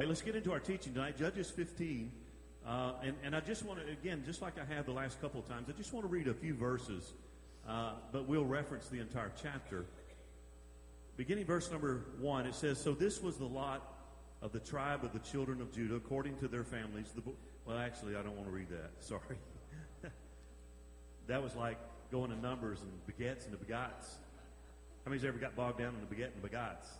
let's get into our teaching tonight, Judges 15. And I just want to, again, just like I have the last couple of times, I just want to read a few verses, but we'll reference the entire chapter. Beginning verse number 1, it says, "So this was the lot of the tribe of the children of Judah, according to their families." Well, actually, I don't want to read that. Sorry. That was like going to Numbers and begets and the begots. How many's ever got bogged down in the beget and the begots?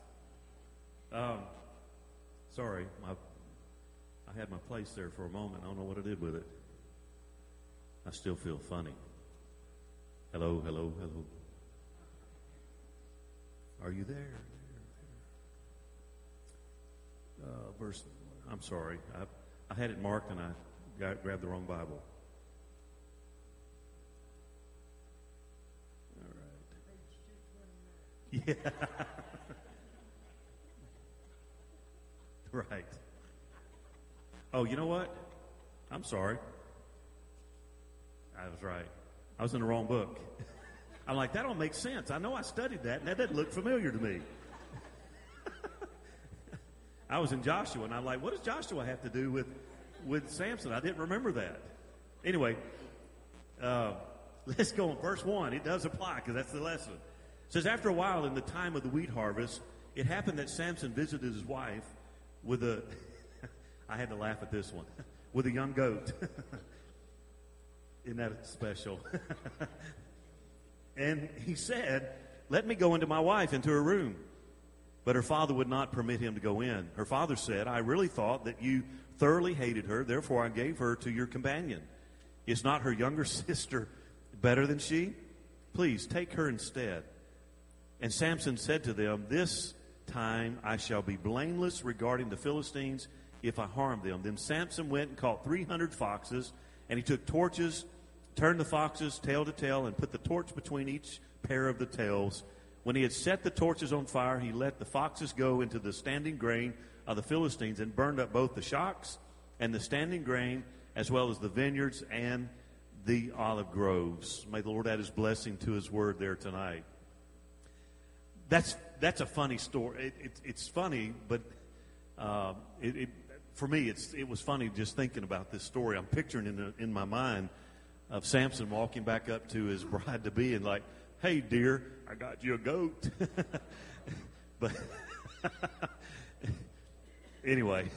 Sorry, I had my place there for a moment. I don't know what I did with it. I still feel funny. Hello, hello, hello. Are you there? Verse. I'm sorry. I had it marked and I grabbed the wrong Bible. All right. Yeah. Right. Oh, you know what? I'm sorry. I was right. I was in the wrong book. I'm like, that don't make sense. I know I studied that, and that doesn't look familiar to me. I was in Joshua, and I'm like, what does Joshua have to do with Samson? I didn't remember that. Anyway, let's go on. Verse 1. It does apply, because that's the lesson. It says, "After a while, in the time of the wheat harvest, it happened that Samson visited his wife with a..." I had to laugh at this one. "With a young goat." Isn't that special? "And he said, 'Let me go into my wife, into her room.' But her father would not permit him to go in. Her father said, 'I really thought that you thoroughly hated her, therefore I gave her to your companion. Is not her younger sister better than she? Please take her instead.' And Samson said to them, 'This time I shall be blameless regarding the Philistines if I harm them.' Then Samson went and caught 300 foxes, and he took torches, turned the foxes tail to tail, and put the torch between each pair of the tails. When he had set the torches on fire, he let the foxes go into the standing grain of the Philistines and burned up both the shocks and the standing grain, as well as the vineyards and the olive groves." May the Lord add his blessing to his word there tonight. That's a funny story. It's funny, but for me, it was funny just thinking about this story. I'm picturing in my mind of Samson walking back up to his bride-to-be and like, "Hey, dear, I got you a goat." But anyway,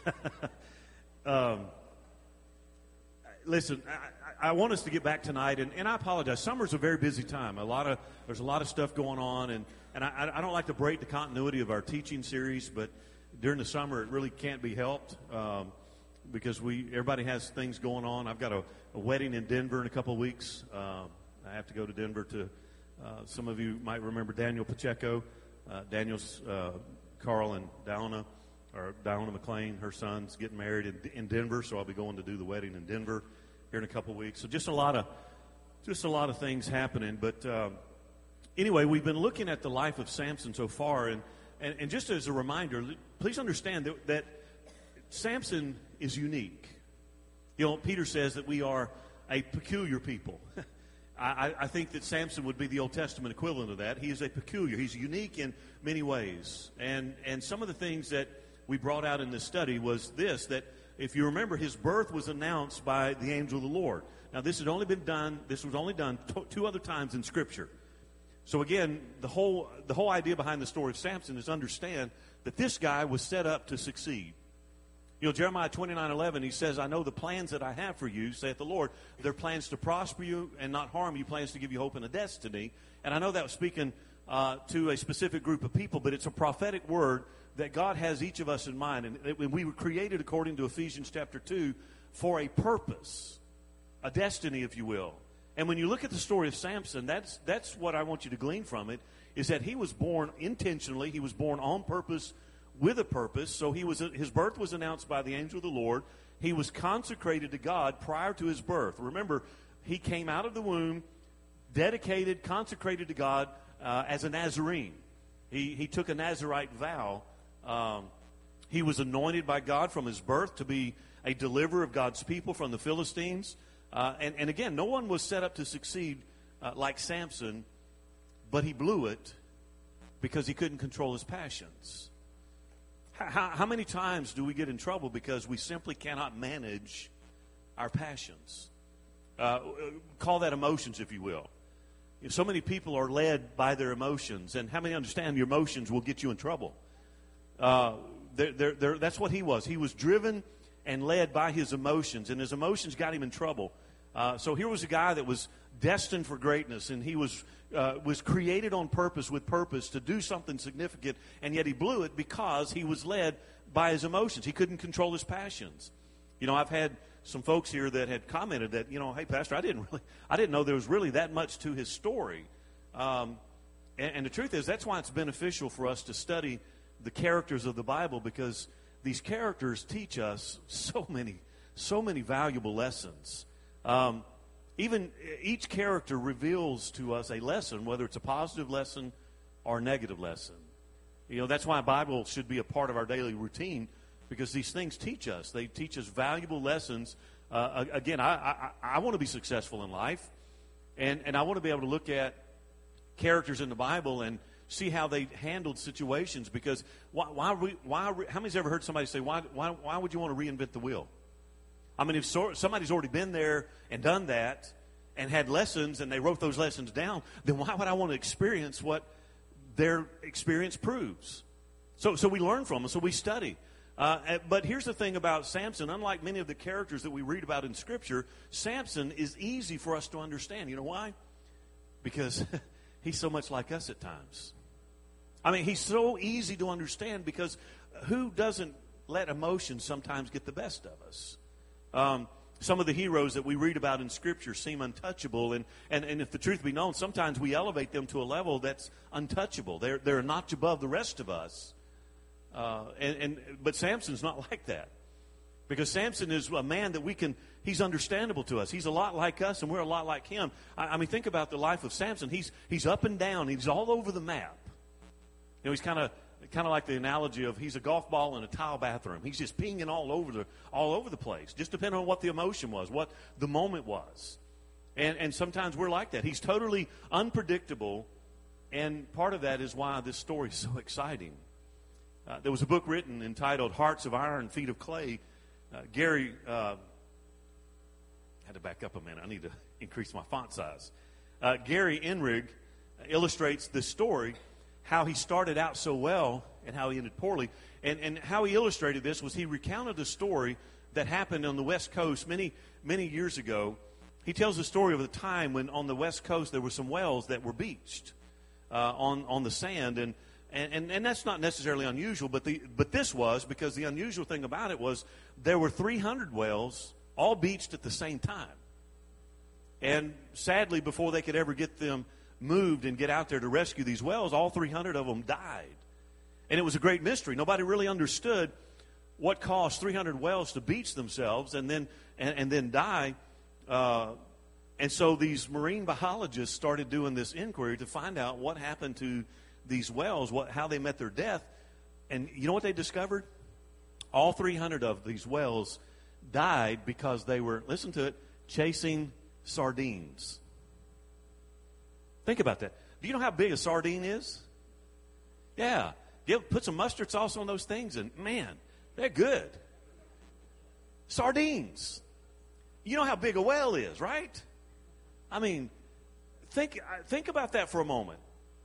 listen, I want us to get back tonight, and I apologize. Summer's a very busy time. There's a lot of stuff going on, and I don't like to break the continuity of our teaching series, but during the summer it really can't be helped because everybody has things going on. I've got a wedding in Denver in a couple of weeks. I have to go to Denver to. Some of you might remember Daniel Pacheco. Daniel's Carl and Diana McLean, her son's getting married in Denver, so I'll be going to do the wedding in Denver here in a couple of weeks. So just a lot of things happening. But anyway, we've been looking at the life of Samson so far, and just as a reminder, please understand that Samson is unique. You know, Peter says that we are a peculiar people. I think that Samson would be the Old Testament equivalent of that. He is a peculiar. He's unique in many ways. And some of the things that we brought out in this study was this, that if you remember, his birth was announced by the angel of the Lord. Now, this was only done two other times in Scripture. So again, the whole idea behind the story of Samson is understand that this guy was set up to succeed. You know, Jeremiah 29:11, he says, "I know the plans that I have for you, saith the Lord. They're plans to prosper you and not harm you, plans to give you hope and a destiny." And I know that was speaking to a specific group of people, but it's a prophetic word that God has each of us in mind. And we were created, according to Ephesians chapter 2, for a purpose, a destiny, if you will. And when you look at the story of Samson, that's what I want you to glean from it, is that he was born intentionally. He was born on purpose, with a purpose. So his birth was announced by the angel of the Lord. He was consecrated to God prior to his birth. Remember, he came out of the womb, dedicated, consecrated to God as a Nazarene. He took a Nazirite vow. He was anointed by God from his birth to be a deliverer of God's people from the Philistines. And again, no one was set up to succeed like Samson, but he blew it because he couldn't control his passions. How many times do we get in trouble because we simply cannot manage our passions? Call that emotions, if you will. So many people are led by their emotions, and how many understand your emotions will get you in trouble? That's what he was. He was driven and led by his emotions, and his emotions got him in trouble. So here was a guy that was destined for greatness, and he was created on purpose, with purpose, to do something significant, and yet he blew it because he was led by his emotions. He couldn't control his passions. You know, I've had some folks here that had commented that, you know, hey, Pastor, I didn't know there was really that much to his story. And the truth is, that's why it's beneficial for us to study the characters of the Bible, because these characters teach us so many valuable lessons. Even each character reveals to us a lesson, whether it's a positive lesson or a negative lesson. You know, that's why Bible should be a part of our daily routine, because these things teach us. They teach us valuable lessons. Again, I want to be successful in life, and I want to be able to look at characters in the Bible and see how they handled situations. Because how many's ever heard somebody say, why would you want to reinvent the wheel? I mean, if somebody's already been there and done that and had lessons and they wrote those lessons down, then why would I want to experience what their experience proves? So we learn from them, so we study. But here's the thing about Samson. Unlike many of the characters that we read about in Scripture, Samson is easy for us to understand. You know why? Because he's so much like us at times. I mean, he's so easy to understand, because who doesn't let emotions sometimes get the best of us? Some of the heroes that we read about in Scripture seem untouchable, and if the truth be known, sometimes we elevate them to a level that's untouchable. They're a notch above the rest of us. But Samson's not like that, because Samson is a man that he's understandable to us. He's a lot like us, and we're a lot like him. I mean, think about the life of Samson. He's up and down. He's all over the map. You know, he's kind of like the analogy of he's a golf ball in a tile bathroom. He's just pinging all over the place, just depending on what the emotion was, what the moment was. And sometimes we're like that. He's totally unpredictable, and part of that is why this story is so exciting. There was a book written entitled Hearts of Iron, Feet of Clay. Gary, I had to back up a minute. I need to increase my font size. Gary Enrig illustrates this story, how he started out so well and how he ended poorly. And how he illustrated this was he recounted a story that happened on the West Coast many, many years ago. He tells the story of a time when on the West Coast there were some wells that were beached on the sand. And that's not necessarily unusual, but this was, because the unusual thing about it was there were 300 wells all beached at the same time. And sadly, before they could ever get them moved and get out there to rescue these wells, all 300 of them died. And it was a great mystery. Nobody really understood what caused 300 wells to beach themselves and then die. And so these marine biologists started doing this inquiry to find out what happened to these wells, how they met their death. And you know what they discovered? All 300 of these wells died because they were, listen to it, chasing sardines. Think about that. Do you know how big a sardine is? Yeah. Put some mustard sauce on those things, and man, they're good. Sardines. You know how big a whale is, right? I mean, think about that for a moment.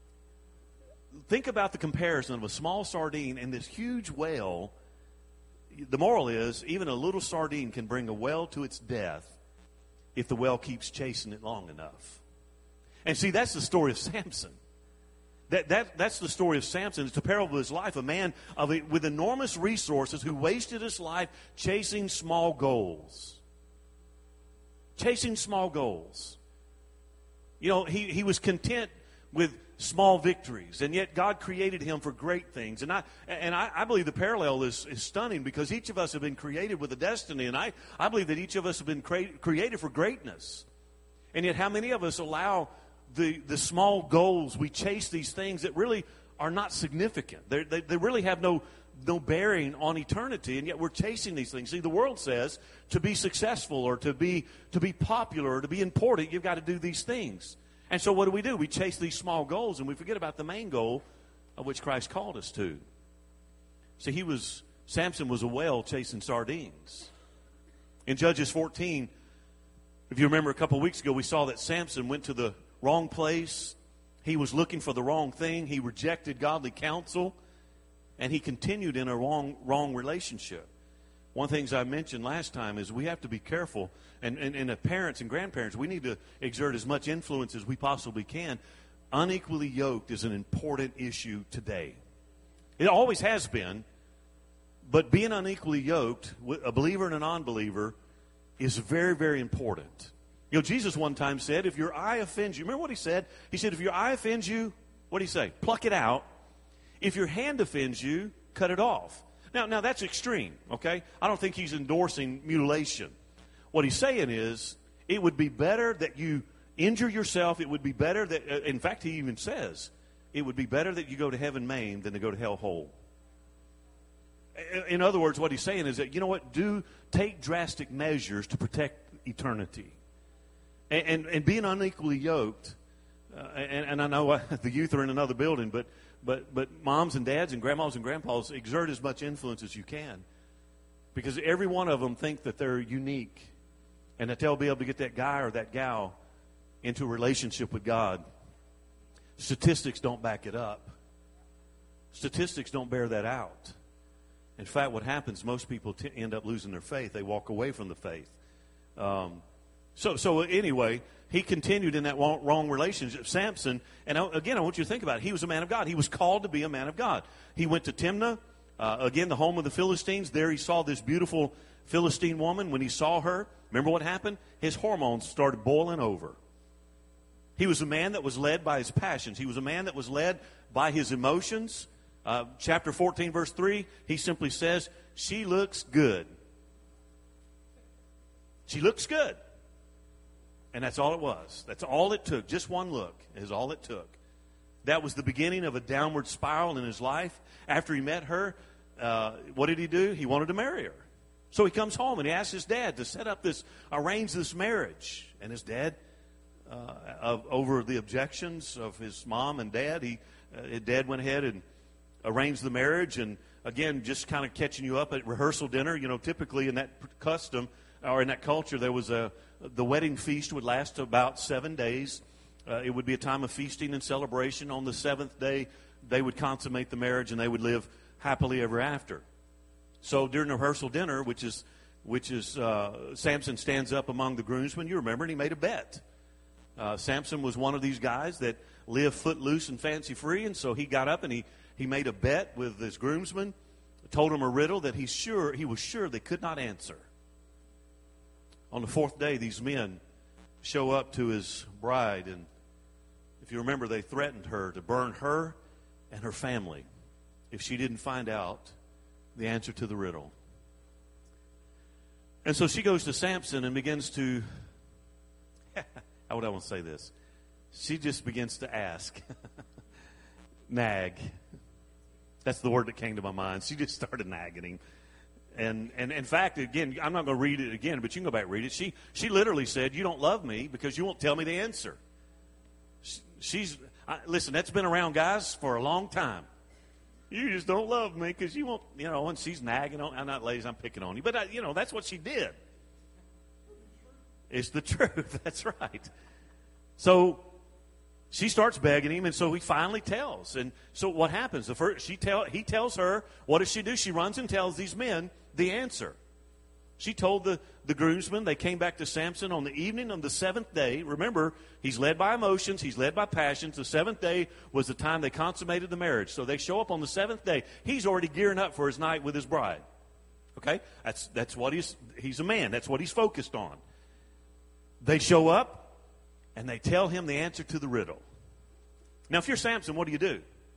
Think about the comparison of a small sardine and this huge whale. The moral is, even a little sardine can bring a whale to its death if the whale keeps chasing it long enough. And see, that's the story of Samson. That's the story of Samson. It's a parable of his life, a man with enormous resources who wasted his life chasing small goals. Chasing small goals. You know, he was content with small victories, and yet God created him for great things. And I believe the parallel is stunning, because each of us have been created with a destiny, and I believe that each of us have been created for greatness. And yet how many of us allow the small goals, we chase these things that really are not significant. They really have no bearing on eternity, and yet we're chasing these things. See, the world says to be successful or to be popular or to be important, you've got to do these things. And so what do? We chase these small goals, and we forget about the main goal of which Christ called us to. See, Samson was a whale chasing sardines. In Judges 14, if you remember a couple of weeks ago, we saw that Samson went to the wrong place. He was looking for the wrong thing. He rejected godly counsel, and he continued in a wrong relationship. One of the things I mentioned last time is we have to be careful, and as parents and grandparents, we need to exert as much influence as we possibly can. Unequally yoked is an important issue today. It always has been, but being unequally yoked, a believer and a non-believer, is very, very important. You know, Jesus one time said, if your eye offends you, remember what he said? He said, if your eye offends you, what did he say? Pluck it out. If your hand offends you, cut it off. Now that's extreme, okay? I don't think he's endorsing mutilation. What he's saying is, it would be better that you injure yourself. It would be better that, in fact, he even says, it would be better that you go to heaven maimed than to go to hell whole. In other words, what he's saying is that, you know what, take drastic measures to protect eternity. And being unequally yoked, and I know the youth are in another building, but moms and dads and grandmas and grandpas, exert as much influence as you can. Because every one of them think that they're unique and that they'll be able to get that guy or that gal into a relationship with God. Statistics don't back it up. Statistics don't bear that out. In fact, what happens, most people end up losing their faith. They walk away from the faith. So anyway, he continued in that wrong relationship. Samson, and again, I want you to think about it. He was a man of God. He was called to be a man of God. He went to Timnah, again, the home of the Philistines. There he saw this beautiful Philistine woman. When he saw her, remember what happened? His hormones started boiling over. He was a man that was led by his passions. He was a man that was led by his emotions. Chapter 14, verse 3, he simply says, she looks good. She looks good. And that's all it was. That's all it took. Just one look is all it took. That was the beginning of a downward spiral in his life. After he met her, what did he do? He wanted to marry her. So he comes home and he asks his dad to arrange this marriage. And his dad, over the objections of his mom and dad, his dad went ahead and arranged the marriage. And again, just kind of catching you up at rehearsal dinner, you know, typically in that custom or in that culture, there was the wedding feast would last about 7 days. It would be a time of feasting and celebration. On the seventh day, they would consummate the marriage and they would live happily ever after. So during the rehearsal dinner, which is Samson stands up among the groomsmen. You remember, and he made a bet. Samson was one of these guys that lived footloose and fancy free, and so he got up and he made a bet with his groomsmen, told them a riddle that he was sure they could not answer. On the fourth day, these men show up to his bride, and if you remember, they threatened her to burn her and her family if she didn't find out the answer to the riddle. And so she goes to Samson and begins to, how would I want to say this? She just begins to ask, nag. That's the word that came to my mind. She just started nagging him. And in fact, again, I'm not going to read it again, but you can go back and read it. She literally said, you don't love me because you won't tell me the answer. Listen, that's been around guys for a long time. You just don't love me because you won't, you know, and she's nagging on. I'm not ladies, I'm picking on you. But, that's what she did. It's the truth. That's right. So she starts begging him, and so he finally tells. And so what happens? He tells her, what does she do? She runs and tells these men the answer. She told the groomsmen. They came back to Samson on the evening of the seventh day. Remember, he's led by emotions. He's led by passions. The seventh day was the time they consummated the marriage. So they show up on the seventh day. He's already gearing up for his night with his bride. Okay? That's what he's a man. That's what he's focused on. They show up, and they tell him the answer to the riddle. Now, if you're Samson, what do you do?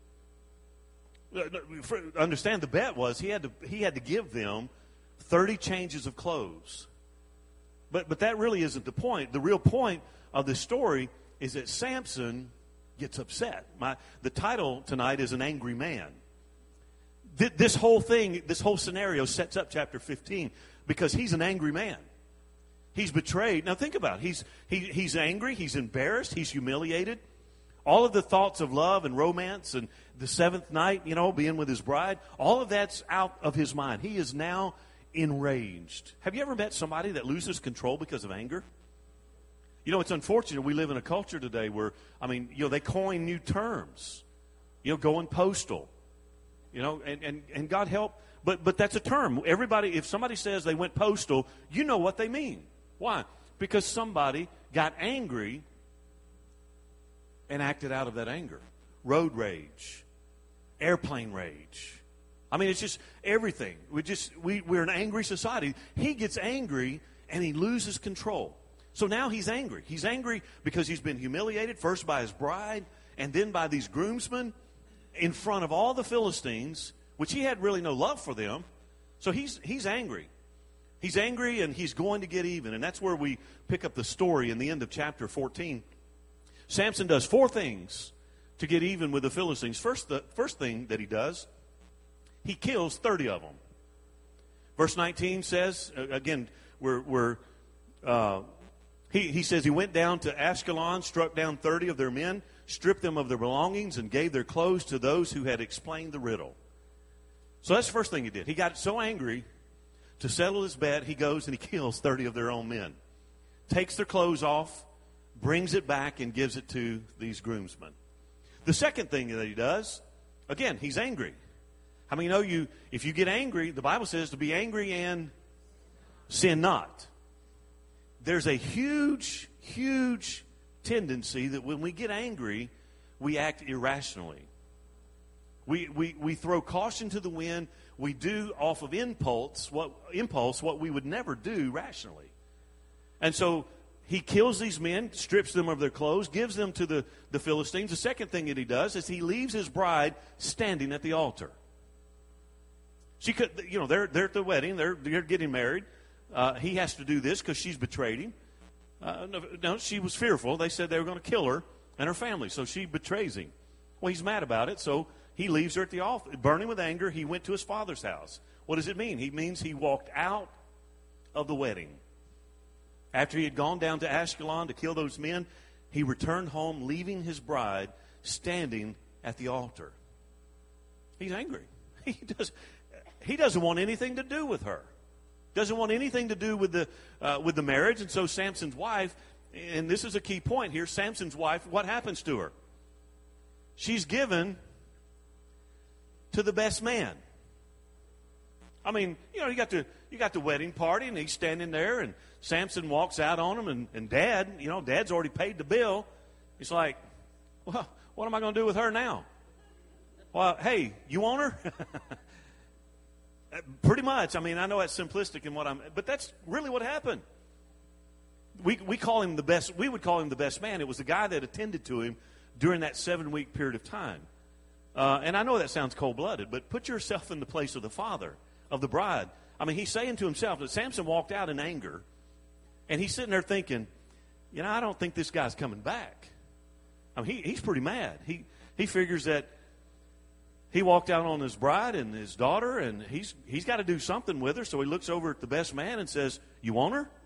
Understand, the bet was he had to give them 30 changes of clothes. But that really isn't the point. The real point of the story is that Samson gets upset. The title tonight is An Angry Man. This whole scenario sets up chapter 15 because he's an angry man. He's betrayed. Now think about it. He's angry. He's embarrassed. He's humiliated. all of the thoughts of love and romance and the seventh night, being with his bride, all of that's out of his mind. He is now enraged. Have you ever met somebody that loses control because of anger? It's unfortunate we live in a culture today where, they coin new terms, going postal, and God help, but that's a term. Everybody, if somebody says they went postal, you know what they mean. Why? Because somebody got angry and acted out of that anger. Road rage, airplane rage. It's just everything. We're an angry society. He gets angry and he loses control. So now he's angry. He's angry because he's been humiliated, first by his bride and then by these groomsmen in front of all the Philistines, which he had really no love for them. So he's angry. He's angry and he's going to get even. And that's where we pick up the story in the end of chapter 14. Samson does 4 things to get even with the Philistines. The first thing that he does, he kills 30 of them. Verse 19 says, again, he says he went down to Ashkelon, struck down 30 of their men, stripped them of their belongings, and gave their clothes to those who had explained the riddle. So that's the first thing he did. He got so angry, to settle his bet, he goes and he kills 30 of their own men. Takes their clothes off, brings it back, and gives it to these groomsmen. The second thing that he does, again, he's angry. If you get angry, the Bible says to be angry and sin not. There's a huge, huge tendency that when we get angry, we act irrationally. We throw caution to the wind. We do off of impulse what we would never do rationally. And so he kills these men, strips them of their clothes, gives them to the Philistines. The second thing that he does is he leaves his bride standing at the altar. She could, they're at the wedding. They're getting married. He has to do this because she's betrayed him. No, she was fearful. They said they were going to kill her and her family, so she betrays him. Well, he's mad about it, so he leaves her at the altar. Burning with anger, he went to his father's house. What does it mean? He means he walked out of the wedding. After he had gone down to Ashkelon to kill those men, he returned home, leaving his bride standing at the altar. He's angry. He doesn't want anything to do with her. Doesn't want anything to do with the marriage. And so Samson's wife, and this is a key point here, Samson's wife, what happens to her? She's given to the best man. You got the wedding party, and he's standing there, and Samson walks out on him, and Dad's already paid the bill. He's like, well, what am I going to do with her now? Well, hey, you want her? Pretty much. I know that's simplistic but that's really what happened. We call him the best. We would call him the best man. It was the guy that attended to him during that 7-week period of time. And I know that sounds cold-blooded, but put yourself in the place of the father of the bride. He's saying to himself that Samson walked out in anger, and he's sitting there thinking, I don't think this guy's coming back. He's pretty mad. He figures that he walked out on his bride and his daughter, and he's got to do something with her. So he looks over at the best man and says, "You want her?"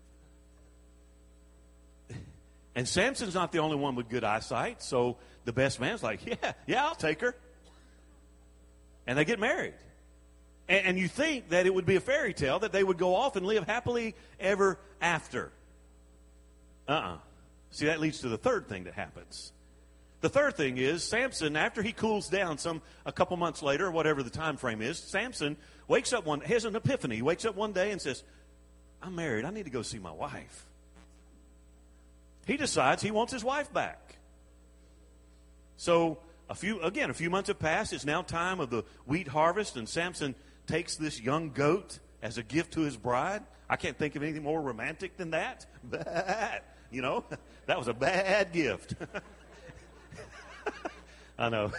And Samson's not the only one with good eyesight, so the best man's like, yeah, I'll take her. And they get married. And you think that it would be a fairy tale, that they would go off and live happily ever after. See, that leads to the third thing that happens. The third thing is, Samson, after he cools down a couple months later, or whatever the time frame is, Samson has an epiphany. He wakes up one day and says, I'm married. I need to go see my wife. He decides he wants his wife back. So a few months have passed. It's now time of the wheat harvest, and Samson takes this young goat as a gift to his bride. I can't think of anything more romantic than that. That was a bad gift. I know.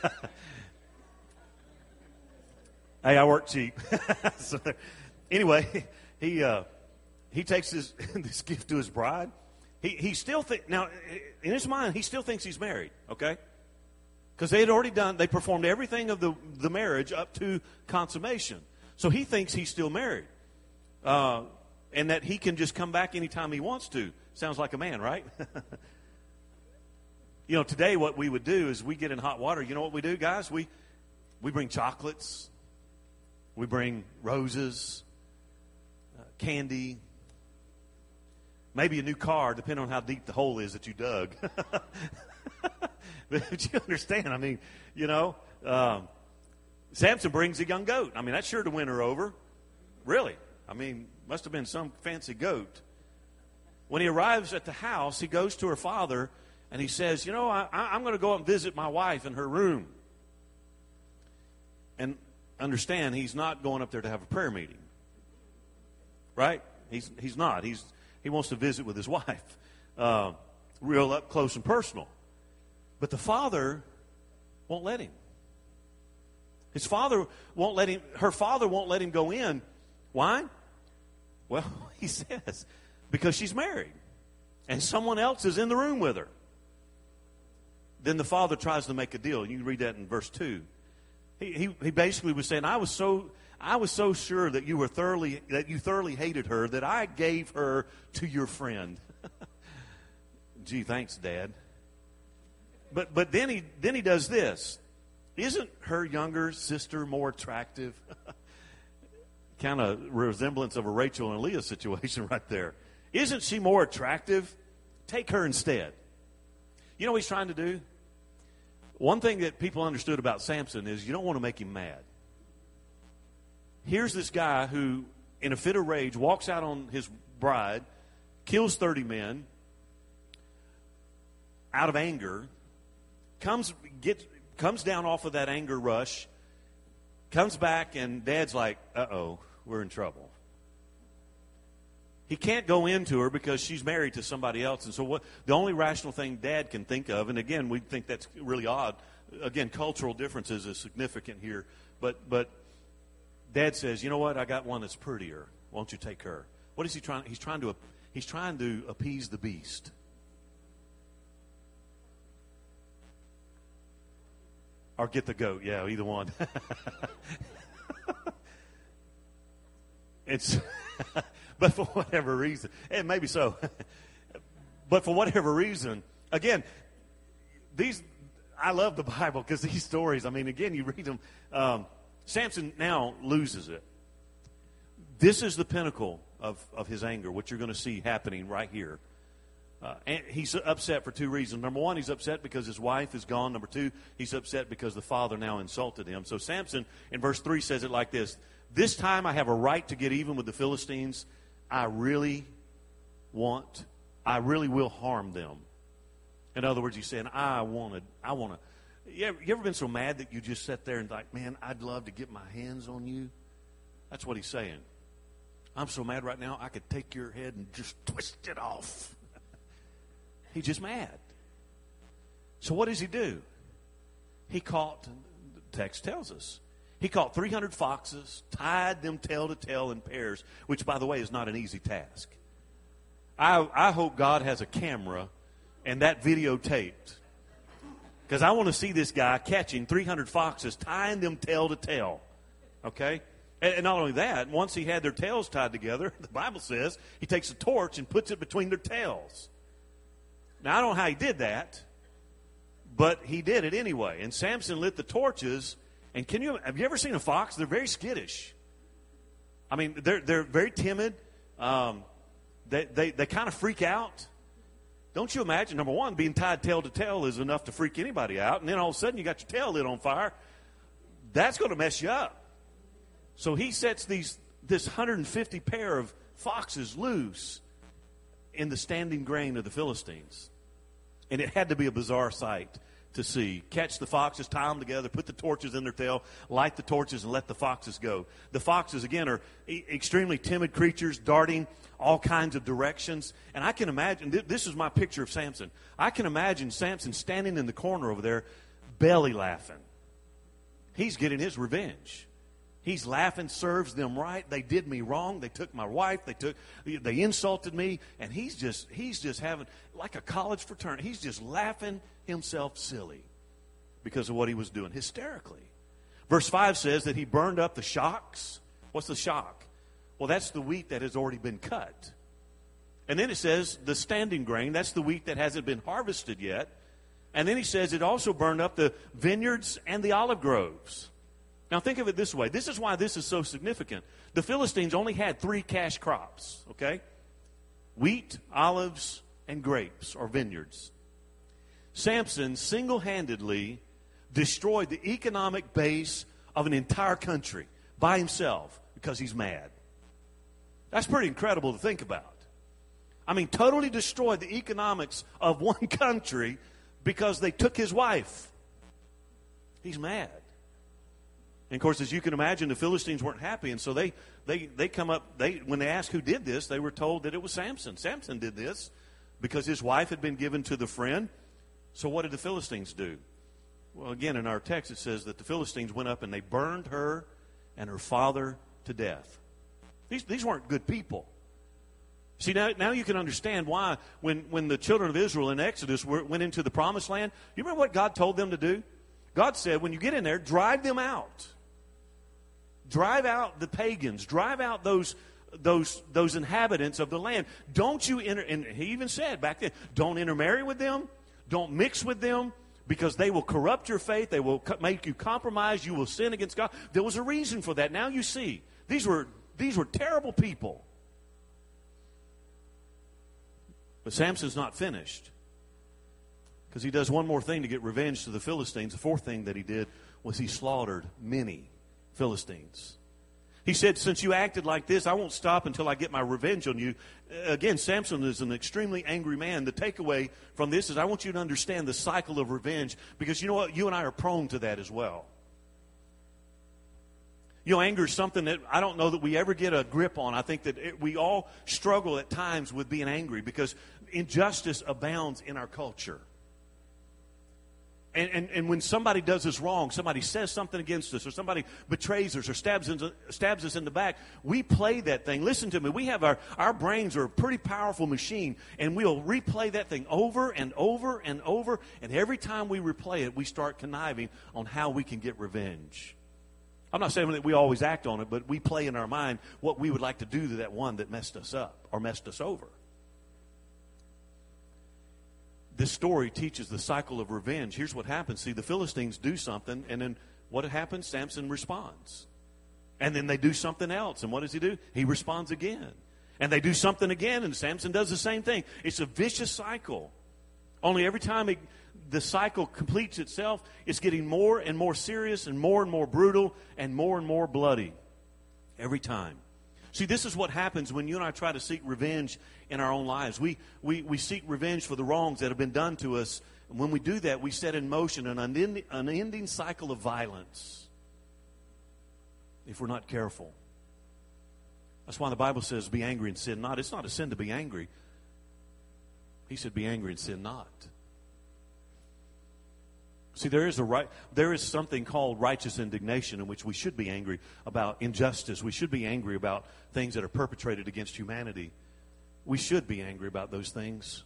Hey, I work cheap. So, anyway, he takes this gift to his bride. He still now in his mind he still thinks he's married. Okay, because they performed everything of the marriage up to consummation. So he thinks he's still married, and that he can just come back anytime he wants to. Sounds like a man, right? You know, today what we would do is we get in hot water. You know what we do, guys? We bring chocolates. We bring roses, candy, maybe a new car, depending on how deep the hole is that you dug. But you understand, I mean, you know, Samson brings a young goat. I mean, that's sure to win her over. Really. I mean, must have been some fancy goat. When he arrives at the house, he goes to her father, and he says, you know, I'm going to go up and visit my wife in her room. And understand, he's not going up there to have a prayer meeting. Right? He's not. He wants to visit with his wife. Real up close and personal. But the father won't let him. His father won't let him. Her father won't let him go in. Why? Well, he says, because she's married. And someone else is in the room with her. Then the father tries to make a deal. You can read that in verse 2. He basically was saying, I was so sure that you thoroughly hated her that I gave her to your friend. Gee, thanks, Dad. But then he does this. Isn't her younger sister more attractive? Kind of resemblance of a Rachel and Leah situation right there. Isn't she more attractive? Take her instead. You know what he's trying to do? One thing that people understood about Samson is you don't want to make him mad. Here's this guy who, in a fit of rage, walks out on his bride, kills 30 men out of anger, comes down off of that anger rush, comes back, and Dad's like, uh-oh, we're in trouble. He can't go into her because she's married to somebody else. And so the only rational thing Dad can think of, and again, we think that's really odd. Again, cultural differences is significant here. But Dad says, you know what? I got one that's prettier. Why don't you take her? What is he trying? He's trying to appease the beast. Or get the goat. Yeah, either one. It's... But for whatever reason, and maybe so, but for whatever reason, again, I love the Bible because these stories, I mean, again, you read them. Samson now loses it. This is the pinnacle of his anger, what you're going to see happening right here. And he's upset for two reasons. Number one, he's upset because his wife is gone. Number two, he's upset because the father now insulted him. So Samson, in verse 3, says it like this. This time I have a right to get even with the Philistines. I really will harm them. In other words, he's saying, I want to. You ever been so mad that you just sat there and like, man, I'd love to get my hands on you? That's what he's saying. I'm so mad right now, I could take your head and just twist it off. He's just mad. So what does he do? The text tells us, he caught 300 foxes, tied them tail to tail in pairs, which, by the way, is not an easy task. I hope God has a camera and that videotaped. Because I want to see this guy catching 300 foxes, tying them tail to tail. Okay? And not only that, once he had their tails tied together, the Bible says, he takes a torch and puts it between their tails. Now, I don't know how he did that, but he did it anyway. And Samson lit the torches. And have you ever seen a fox? They're very skittish. I mean, they're very timid. They kind of freak out. Don't you imagine, number one, being tied tail to tail is enough to freak anybody out. And then all of a sudden you got your tail lit on fire. That's going to mess you up. So he sets this 150 pair of foxes loose in the standing grain of the Philistines. And it had to be a bizarre sight to see. Catch the foxes, tie them together, put the torches in their tail, light the torches, and let the foxes go. The foxes, again, are extremely timid creatures, darting all kinds of directions. And I can imagine, this is my picture of Samson. I can imagine Samson standing in the corner over there, belly laughing. He's getting his revenge. He's laughing, serves them right. They did me wrong. They took my wife. They insulted me. And he's just having, like a college fraternity, he's just laughing himself silly because of what he was doing, hysterically. Verse 5 says that he burned up the shocks. What's the shock? Well, that's the wheat that has already been cut. And then it says the standing grain, that's the wheat that hasn't been harvested yet. And then he says it also burned up the vineyards and the olive groves. Now think of it this way. This is why this is so significant. The Philistines only had 3 cash crops, okay? Wheat, olives, and grapes, or vineyards. Samson single-handedly destroyed the economic base of an entire country by himself because he's mad. That's pretty incredible to think about. I mean, totally destroyed the economics of one country because they took his wife. He's mad. And of course, as you can imagine, the Philistines weren't happy, and so they come up, when they asked who did this, they were told that it was Samson. Samson did this because his wife had been given to the friend. So what did the Philistines do? Well, again, in our text it says that the Philistines went up and they burned her and her father to death. These weren't good people. See, now you can understand why when the children of Israel in Exodus went into the promised land, you remember what God told them to do? God said, when you get in there, drive them out. Drive out the pagans. Drive out those inhabitants of the land. Don't you and he even said back then, don't intermarry with them. Don't mix with them, because they will corrupt your faith. They will make you compromise. You will sin against God. There was a reason for that. Now you see, these were terrible people. But Samson's not finished, because he does one more thing to get revenge to the Philistines. The fourth thing that he did was he slaughtered many Philistines. He said, since you acted like this, I won't stop until I get my revenge on you. Again, Samson is an extremely angry man. The takeaway from this is I want you to understand the cycle of revenge, because you know what? You and I are prone to that as well. You know, anger is something that I don't know that we ever get a grip on. I think that we all struggle at times with being angry because injustice abounds in our culture. And when somebody does us wrong, somebody says something against us, or somebody betrays us or stabs us in the back, we play that thing. Listen to me. We have our brains are a pretty powerful machine, and we'll replay that thing over and over and over. And every time we replay it, we start conniving on how we can get revenge. I'm not saying that we always act on it, but we play in our mind what we would like to do to that one that messed us up or messed us over. This story teaches the cycle of revenge. Here's what happens. See, the Philistines do something, and then what happens? Samson responds. And then they do something else, and what does he do? He responds again. And they do something again, and Samson does the same thing. It's a vicious cycle. Only every time the cycle completes itself, it's getting more and more serious and more brutal and more bloody. Every time. See, this is what happens when you and I try to seek revenge in our own lives. We seek revenge for the wrongs that have been done to us. And when we do that, we set in motion an unending cycle of violence if we're not careful. That's why the Bible says, be angry and sin not. It's not a sin to be angry. He said, be angry and sin not. See, there is something called righteous indignation in which we should be angry about injustice. We should be angry about things that are perpetrated against humanity. We should be angry about those things.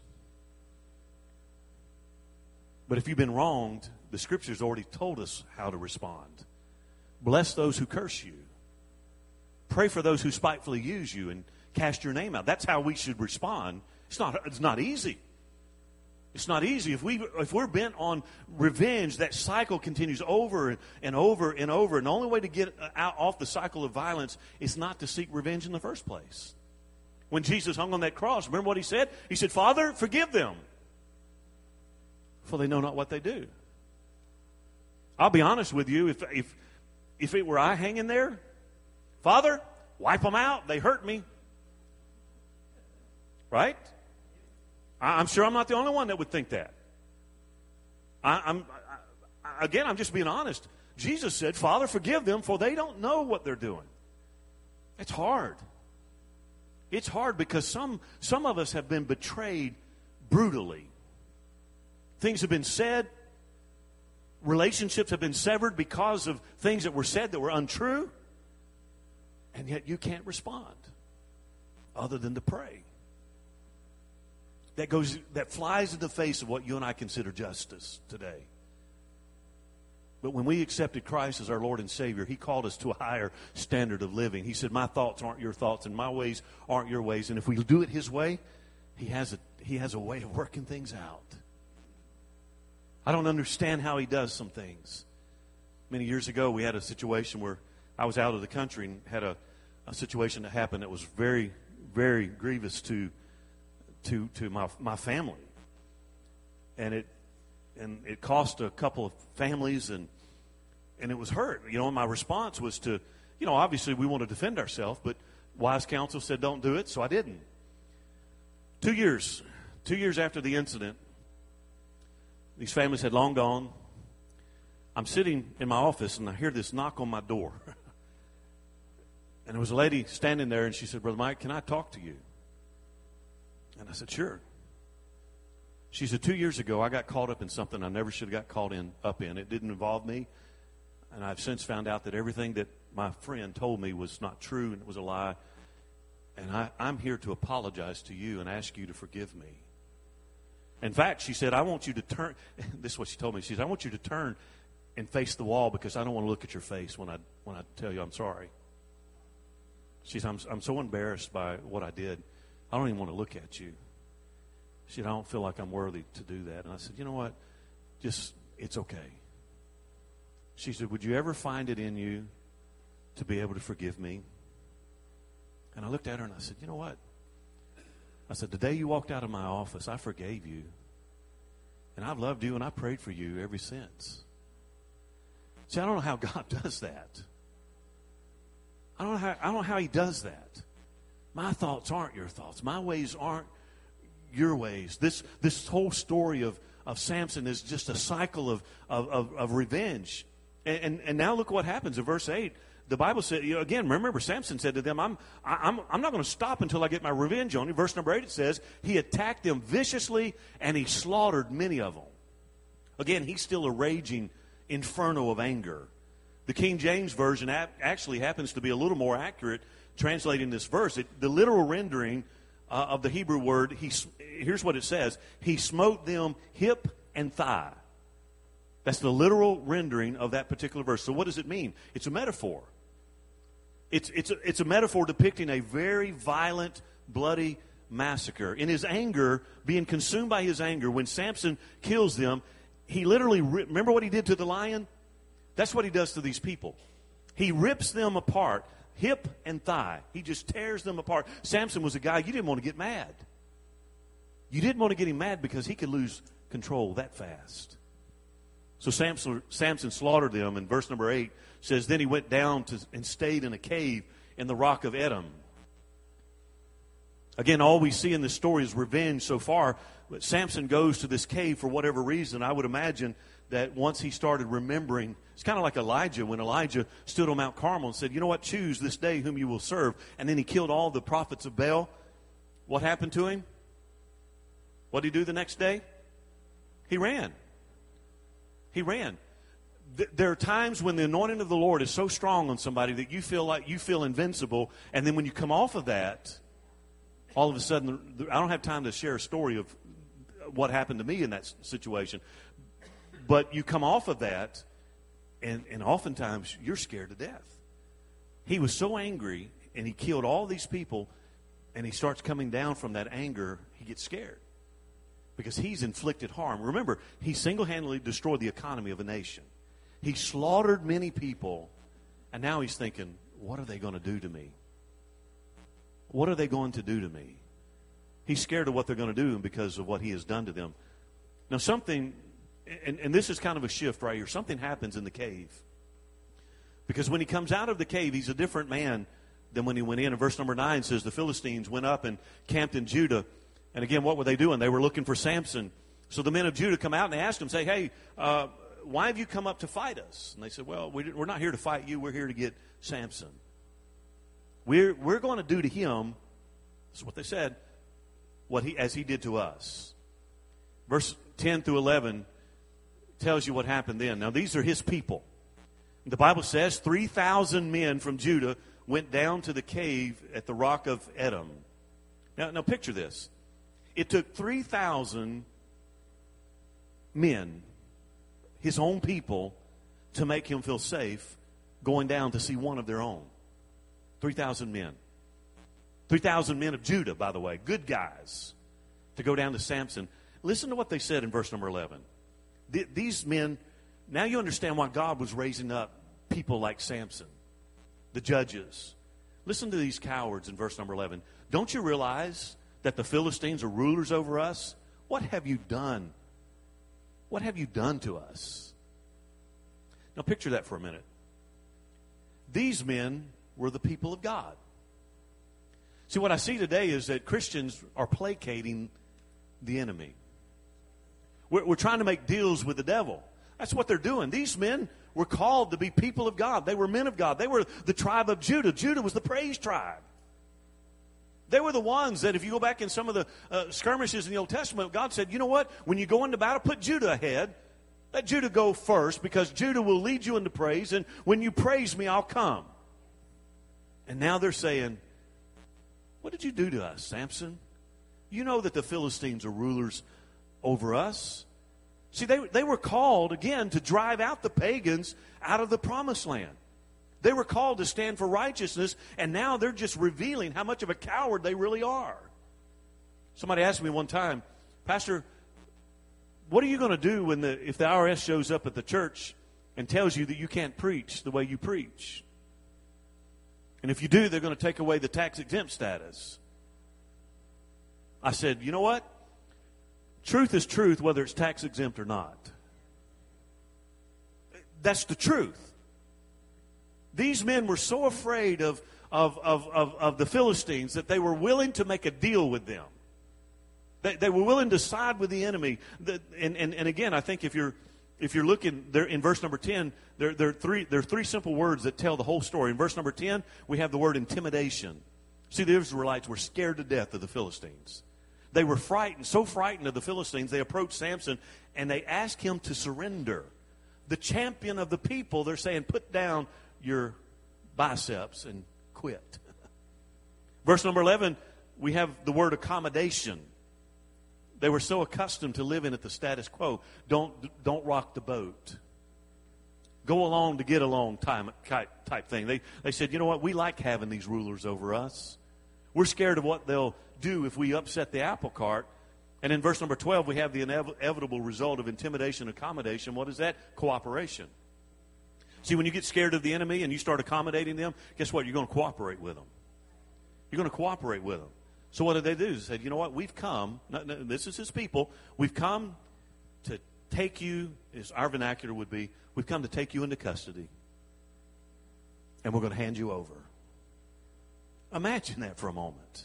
But if you've been wronged, the Scripture's already told us how to respond. Bless those who curse you. Pray for those who spitefully use you and cast your name out. That's how we should respond. It's not easy. It's not easy. If we're bent on revenge, that cycle continues over and over and over. And the only way to get off the cycle of violence is not to seek revenge in the first place. When Jesus hung on that cross, remember what he said? He said, Father, forgive them, for they know not what they do. I'll be honest with you, if it were I hanging there, Father, wipe them out. They hurt me. Right? I'm sure I'm not the only one that would think that. I'm just being honest. Jesus said, Father, forgive them, for they don't know what they're doing. It's hard. It's hard because some of us have been betrayed brutally. Things have been said. Relationships have been severed because of things that were said that were untrue. And yet you can't respond other than to pray. That flies in the face of what you and I consider justice today. But when we accepted Christ as our Lord and Savior, He called us to a higher standard of living. He said, my thoughts aren't your thoughts and my ways aren't your ways. And if we do it His way, He has a way of working things out. I don't understand how he does some things. Many years ago, we had a situation where I was out of the country and had a situation that happened that was very, very grievous to my family. And it cost a couple of families, and it was hurt. And my response was to, obviously we want to defend ourselves, but wise counsel said don't do it, so I didn't. 2 years after the incident, these families had long gone. I'm sitting in my office, and I hear this knock on my door. And there was a lady standing there, and she said, "Brother Mike, can I talk to you?" And I said, "Sure." She said, 2 years ago, I got caught up in something I never should have got caught up in. It didn't involve me. And I've since found out that everything that my friend told me was not true and it was a lie. And I'm here to apologize to you and ask you to forgive me. In fact, she said, I want you to turn. This is what she told me. She said, I want you to turn and face the wall because I don't want to look at your face when I tell you I'm sorry. She said, I'm so embarrassed by what I did. I don't even want to look at you. She said, I don't feel like I'm worthy to do that. And I said, you know what? It's okay. She said, would you ever find it in you to be able to forgive me? And I looked at her and I said, you know what? I said, the day you walked out of my office, I forgave you. And I've loved you and I prayed for you ever since. See, I don't know how God does that. I don't know how he does that. My thoughts aren't your thoughts. My ways aren't your ways. This whole story of Samson is just a cycle of revenge. And now look what happens in verse 8. The Bible said, again, remember Samson said to them, I'm not going to stop until I get my revenge on you. Verse number 8, it says, he attacked them viciously and he slaughtered many of them. Again, he's still a raging inferno of anger. The King James Version actually happens to be a little more accurate translating this verse. The literal rendering of the Hebrew word, here's what it says. He smote them hip and thigh. That's the literal rendering of that particular verse. So what does it mean? It's a metaphor. It's a metaphor depicting a very violent, bloody massacre. In his anger, being consumed by his anger, when Samson kills them, he literally, remember what he did to the lion? That's what he does to these people. He rips them apart, hip and thigh. He just tears them apart. Samson was a guy you didn't want to get mad. You didn't want to get him mad because he could lose control that fast. So Samson slaughtered them, and verse number 8 says, then he went down and stayed in a cave in the rock of Edom. Again, all we see in this story is revenge so far. But Samson goes to this cave for whatever reason. I would imagine that once he started remembering, it's kind of like Elijah, when Elijah stood on Mount Carmel and said, you know what, choose this day whom you will serve. And then he killed all the prophets of Baal. What happened to him? What did he do the next day? He ran. He ran. There are times when the anointing of the Lord is so strong on somebody that you feel invincible, and then when you come off of that, all of a sudden, I don't have time to share a story of what happened to me in that situation, but you come off of that, and oftentimes you're scared to death. He was so angry, and he killed all these people, and he starts coming down from that anger. He gets scared. Because he's inflicted harm. Remember, he single-handedly destroyed the economy of a nation. He slaughtered many people, and now he's thinking, what are they going to do to me? What are they going to do to me? He's scared of what they're going to do because of what he has done to them. Now something, and this is kind of a shift right here, something happens in the cave. Because when he comes out of the cave, he's a different man than when he went in. And verse number 9 says, the Philistines went up and camped in Judah. And again, what were they doing? They were looking for Samson. So the men of Judah come out and they asked him, say, hey, why have you come up to fight us? And they said, well, we're not here to fight you. We're here to get Samson. We're going to do to him, this is what they said, as he did to us. Verse 10 through 11 tells you what happened then. Now, these are his people. The Bible says 3,000 men from Judah went down to the cave at the rock of Edom. Now picture this. It took 3,000 men, his own people, to make him feel safe going down to see one of their own. 3,000 men. 3,000 men of Judah, by the way, good guys, to go down to Samson. Listen to what they said in verse number 11. These men, now you understand why God was raising up people like Samson, the judges. Listen to these cowards in verse number 11. Don't you realize that the Philistines are rulers over us? What have you done? What have you done to us? Now picture that for a minute. These men were the people of God. See, what I see today is that Christians are placating the enemy. We're trying to make deals with the devil. That's what they're doing. These men were called to be people of God. They were men of God. They were the tribe of Judah. Judah was the praise tribe. They were the ones that, if you go back in some of the skirmishes in the Old Testament, God said, you know what? When you go into battle, put Judah ahead. Let Judah go first, because Judah will lead you into praise, and when you praise me, I'll come. And now they're saying, what did you do to us, Samson? You know that the Philistines are rulers over us. See, they were called, again, to drive out the pagans out of the promised land. They were called to stand for righteousness, and now they're just revealing how much of a coward they really are. Somebody asked me one time, Pastor, what are you going to do if the IRS shows up at the church and tells you that you can't preach the way you preach? And if you do, they're going to take away the tax-exempt status. I said, you know what? Truth is truth, whether it's tax-exempt or not. That's the truth. These men were so afraid of the Philistines that they were willing to make a deal with them. They were willing to side with the enemy. And again, I think if you're looking there in verse number 10, there are three simple words that tell the whole story. In verse number 10, we have the word intimidation. See, the Israelites were scared to death of the Philistines. They were frightened, so frightened of the Philistines, they approached Samson and they asked him to surrender. The champion of the people, they're saying, put down your biceps and quit. Verse number 11, we have the word accommodation. They were so accustomed to living at the status quo. Don't rock the boat. Go along to get along type thing. They said, you know what, we like having these rulers over us. We're scared of what they'll do if we upset the apple cart. And in verse number 12, we have the inevitable result of intimidation and accommodation. What is that? Cooperation. See, when you get scared of the enemy and you start accommodating them, guess what? You're going to cooperate with them. You're going to cooperate with them. So what did they do? They said, you know what? We've come. This is his people. We've come to take you, as our vernacular would be, we've come to take you into custody. And we're going to hand you over. Imagine that for a moment.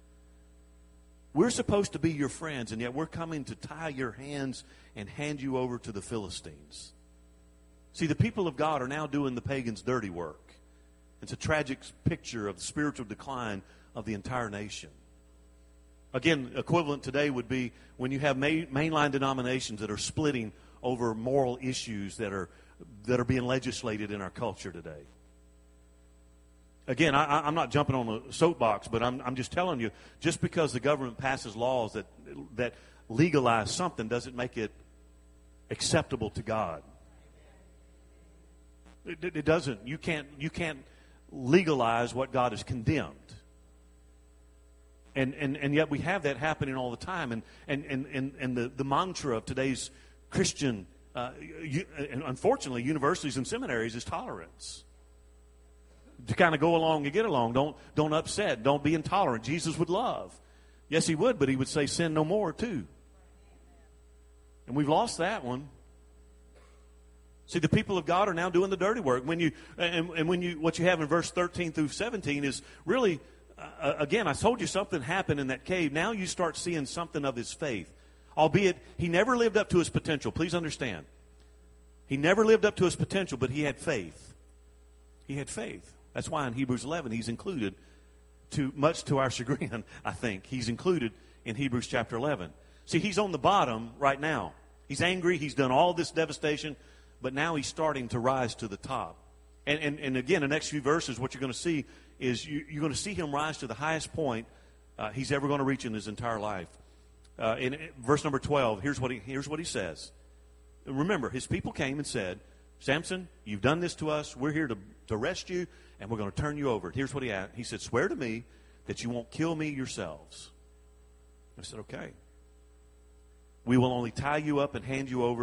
We're supposed to be your friends, and yet we're coming to tie your hands and hand you over to the Philistines. See, the people of God are now doing the pagans' dirty work. It's a tragic picture of the spiritual decline of the entire nation. Again, equivalent today would be when you have mainline denominations that are splitting over moral issues that are being legislated in our culture today. Again, I'm not jumping on a soapbox, but I'm just telling you, just because the government passes laws that legalize something doesn't make it acceptable to God. It doesn't. You can't legalize what God has condemned. And yet we have that happening all the time. And the mantra of today's Christian, and unfortunately, universities and seminaries is tolerance. To kind of go along and get along. Don't upset. Don't be intolerant. Jesus would love. Yes, he would, but he would say sin no more too. And we've lost that one. See, the people of God are now doing the dirty work. What you have in verse 13 through 17 is really, again, I told you something happened in that cave. Now you start seeing something of his faith. Albeit, he never lived up to his potential. Please understand. He never lived up to his potential, but he had faith. He had faith. That's why in Hebrews 11 he's included, much to our chagrin, I think. He's included in Hebrews chapter 11. See, he's on the bottom right now. He's angry. He's done all this devastation. But now he's starting to rise to the top. And again, the next few verses, what you're going to see is you're going to see him rise to the highest point he's ever going to reach in his entire life. In verse number 12, here's what he says. Remember, his people came and said, Samson, you've done this to us. We're here to arrest you, and we're going to turn you over. Here's what he said, swear to me that you won't kill me yourselves. I said, okay. We will only tie you up and hand you over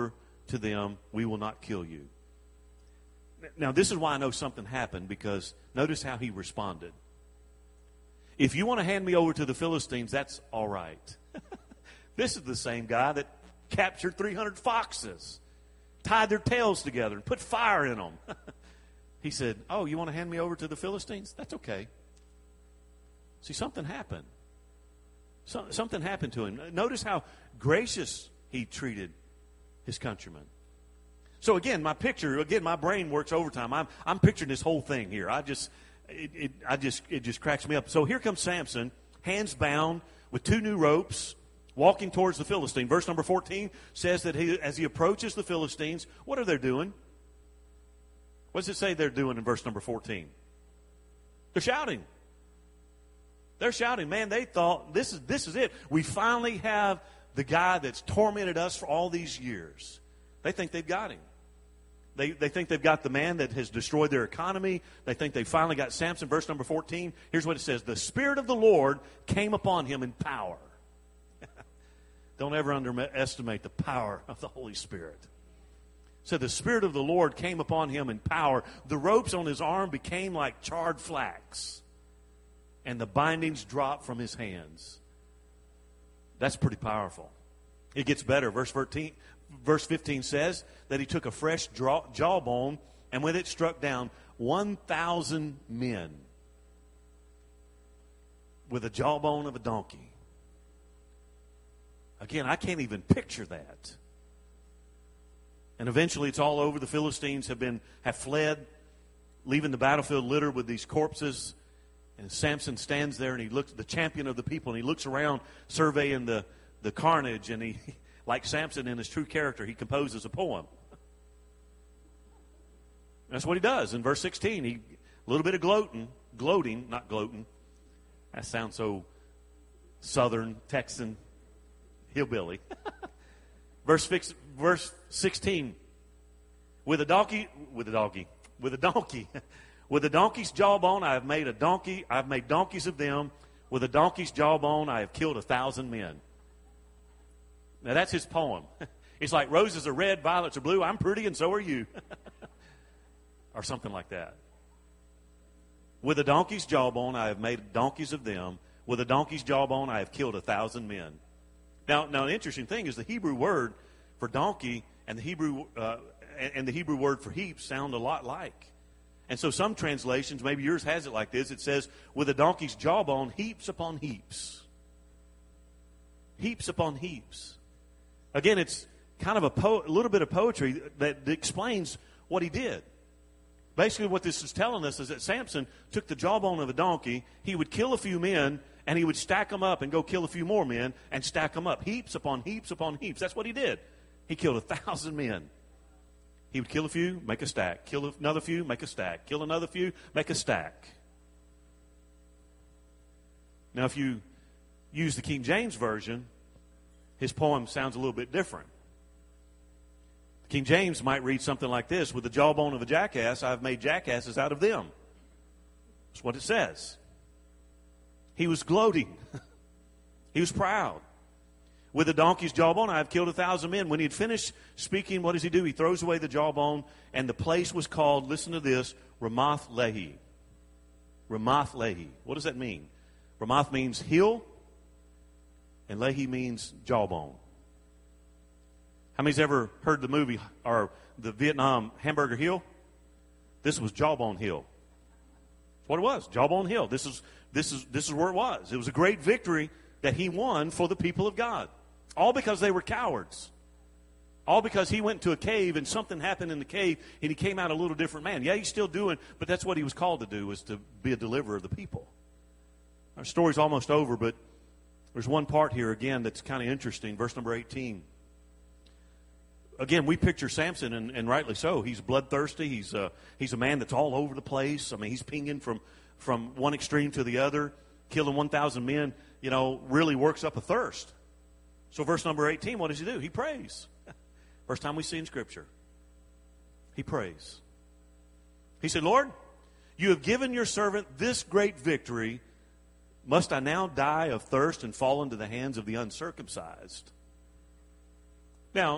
to them, we will not kill you. Now, this is why I know something happened, because notice how he responded. If you want to hand me over to the Philistines, that's all right. This is the same guy that captured 300 foxes, tied their tails together, and put fire in them. He said, oh, you want to hand me over to the Philistines? That's okay. See, something happened. Something happened to him. Notice how gracious he treated his countrymen. So again, my brain works overtime. I'm picturing this whole thing here. It just cracks me up. So here comes Samson, hands bound, with 2 new ropes, walking towards the Philistine. Verse number 14 says that as he approaches the Philistines, what are they doing? What does it say they're doing in verse number 14? They're shouting. They're shouting. Man, they thought, this is it. We finally have the guy that's tormented us for all these years. They think they've got him. They think they've got the man that has destroyed their economy. They think they finally got Samson. Verse number 14, here's what it says. The Spirit of the Lord came upon him in power. Don't ever underestimate the power of the Holy Spirit. So the Spirit of the Lord came upon him in power. The ropes on his arm became like charred flax, and the bindings dropped from his hands. That's pretty powerful. It gets better. Verse 15 says that he took a fresh jawbone, and with it struck down 1,000 men with a jawbone of a donkey. Again, I can't even picture that. And eventually it's all over. The Philistines have fled, leaving the battlefield littered with these corpses. And Samson stands there, and he looks, the champion of the people, and he looks around surveying the carnage, and he, like Samson in his true character, he composes a poem. That's what he does. In verse 16, a little bit of gloating, not gloating. That sounds so Southern Texan hillbilly. Verse 16, with a donkey's jawbone I have made a donkey. I have made donkeys of them. With a donkey's jawbone I have killed 1,000 men. Now that's his poem. It's like roses are red, violets are blue. I'm pretty and so are you. Or something like that. With a donkey's jawbone I have made donkeys of them. With a donkey's jawbone I have killed 1,000 men. Now the interesting thing is the Hebrew word for donkey and the Hebrew word for heap sound a lot like. And so some translations, maybe yours has it like this, it says, with a donkey's jawbone, heaps upon heaps. Heaps upon heaps. Again, it's kind of a little bit of poetry that explains what he did. Basically what this is telling us is that Samson took the jawbone of a donkey, he would kill a few men, and he would stack them up and go kill a few more men and stack them up. Heaps upon heaps upon heaps. That's what he did. He killed 1,000 men. He would kill a few, make a stack. Kill another few, make a stack. Kill another few, make a stack. Now, if you use the King James Version, his poem sounds a little bit different. King James might read something like this: with the jawbone of a jackass, I have made jackasses out of them. That's what it says. He was gloating. He was proud. With a donkey's jawbone, I have killed 1,000 men. When he had finished speaking, what does he do? He throws away the jawbone, and the place was called, listen to this, Ramath Lehi. Ramath Lehi. What does that mean? Ramath means hill, and Lehi means jawbone. How many's ever heard the movie or the Vietnam Hamburger Hill? This was Jawbone Hill. That's what it was, Jawbone Hill. This is where it was. It was a great victory that he won for the people of God. All because they were cowards. All because he went to a cave and something happened in the cave and he came out a little different man. Yeah, he's still doing, but that's what he was called to do, was to be a deliverer of the people. Our story's almost over, but there's one part here again that's kind of interesting. Verse number 18. Again, we picture Samson, and rightly so. He's bloodthirsty. He's a man that's all over the place. I mean, he's pinging from one extreme to the other, killing 1,000 men, really works up a thirst. So verse number 18, what does he do? He prays. First time we see in Scripture. He prays. He said, Lord, you have given your servant this great victory. Must I now die of thirst and fall into the hands of the uncircumcised? Now,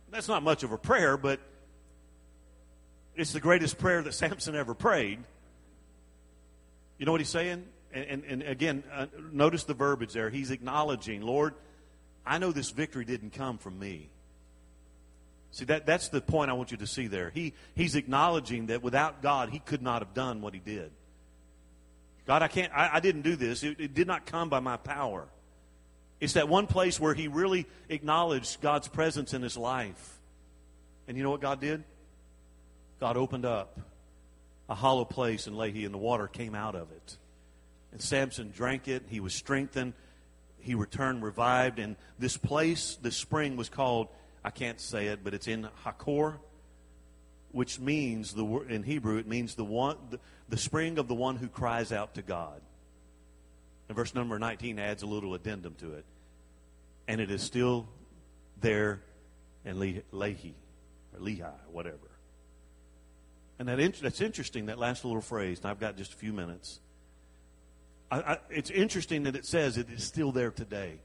That's not much of a prayer, but it's the greatest prayer that Samson ever prayed. You know what he's saying? And again, notice the verbiage there. He's acknowledging, Lord, I know this victory didn't come from me. See, that's the point I want you to see there. He's acknowledging that without God, he could not have done what he did. God, I didn't do this. It did not come by my power. It's that one place where he really acknowledged God's presence in his life. And you know what God did? God opened up a hollow place in Lehi, and the water came out of it. And Samson drank it. He was strengthened. He returned revived. And this place, this spring, was called, I can't say it, but it's in Hakor, which means, in Hebrew, it means the spring of the one who cries out to God. And verse number 19 adds a little addendum to it. And it is still there in Lehi, or Lehi, whatever. And that's interesting, that last little phrase, and I've got just a few minutes. It's interesting that it says it is still there today.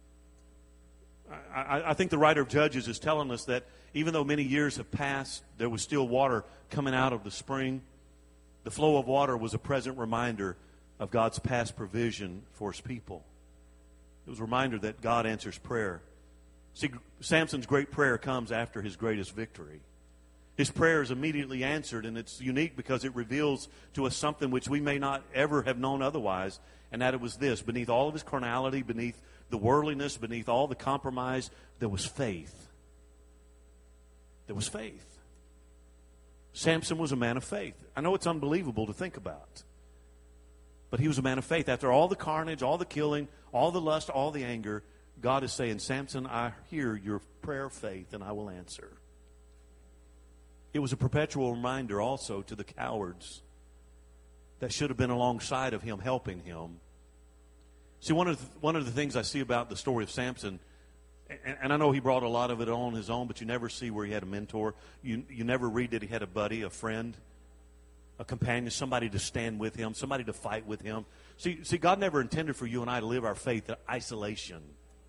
I think the writer of Judges is telling us that even though many years have passed, there was still water coming out of the spring. The flow of water was a present reminder of God's past provision for his people. It was a reminder that God answers prayer. See, Samson's great prayer comes after his greatest victory. His prayer is immediately answered, and it's unique because it reveals to us something which we may not ever have known otherwise, and that it was this. Beneath all of his carnality, beneath the worldliness, beneath all the compromise, there was faith. There was faith. Samson was a man of faith. I know it's unbelievable to think about, but he was a man of faith. After all the carnage, all the killing, all the lust, all the anger, God is saying, Samson, I hear your prayer of faith, and I will answer. It was a perpetual reminder also to the cowards that should have been alongside of him, helping him. See, one of the things I see about the story of Samson, and I know he brought a lot of it on his own, but you never see where he had a mentor. You never read that he had a buddy, a friend, a companion, somebody to stand with him, somebody to fight with him. See, God never intended for you and I to live our faith in isolation.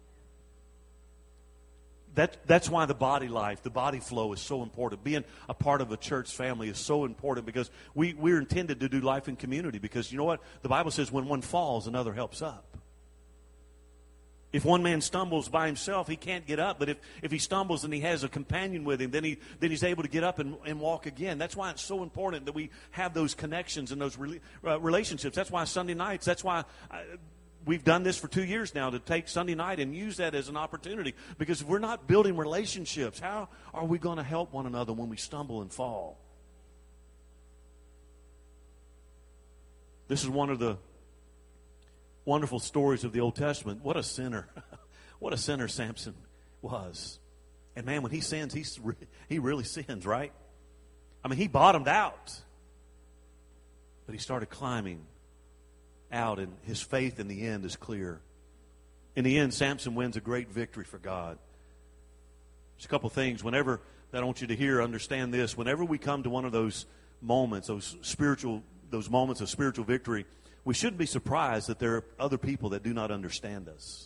That's why the body life, the body flow is so important. Being a part of a church family is so important because we're intended to do life in community. Because you know what? The Bible says when one falls, another helps up. If one man stumbles by himself, he can't get up. But if he stumbles and he has a companion with him, then he's able to get up and walk again. That's why it's so important that we have those connections and those relationships. That's why Sunday nights, that's why we've done this for 2 years now, to take Sunday night and use that as an opportunity. Because if we're not building relationships, how are we going to help one another when we stumble and fall? This is one of the wonderful stories of the Old Testament. What a sinner. What a sinner Samson was. And man, when he sins, he really sins, right? I mean, he bottomed out. But he started climbing out, and his faith in the end is clear. In the end, Samson wins a great victory for God. There's a couple things. Whenever, that I want you to hear, understand this. Whenever we come to one of those moments, those moments of spiritual victory, we shouldn't be surprised that there are other people that do not understand us.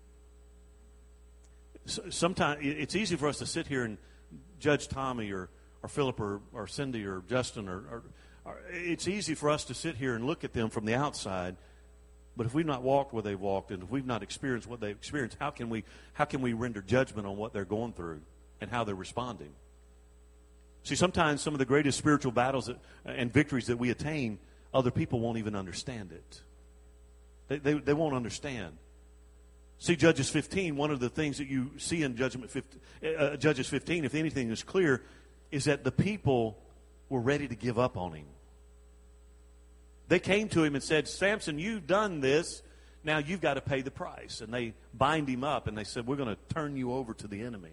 Sometimes it's easy for us to sit here and judge Tommy or Philip or Cindy or Justin or it's easy for us to sit here and look at them from the outside, but if we've not walked where they've walked and if we've not experienced what they've experienced, how can we render judgment on what they're going through and how they're responding? See, sometimes some of the greatest spiritual battles and victories that we attain, other people won't even understand it. They won't understand. See, Judges 15, one of the things that you see in Judges 15, if anything is clear, is that the people were ready to give up on him. They came to him and said, Samson, you've done this. Now you've got to pay the price. And they bind him up and they said, we're going to turn you over to the enemy.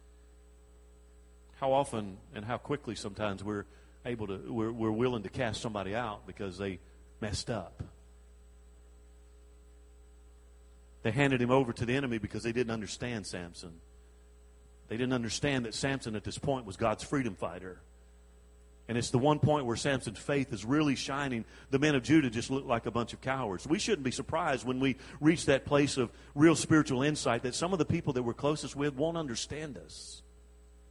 How often and how quickly sometimes we're willing to cast somebody out because they messed up. They handed him over to the enemy because they didn't understand Samson. They didn't understand that Samson at this point was God's freedom fighter. And it's the one point where Samson's faith is really shining. The men of Judah just look like a bunch of cowards. We shouldn't be surprised when we reach that place of real spiritual insight that some of the people that we're closest with won't understand us.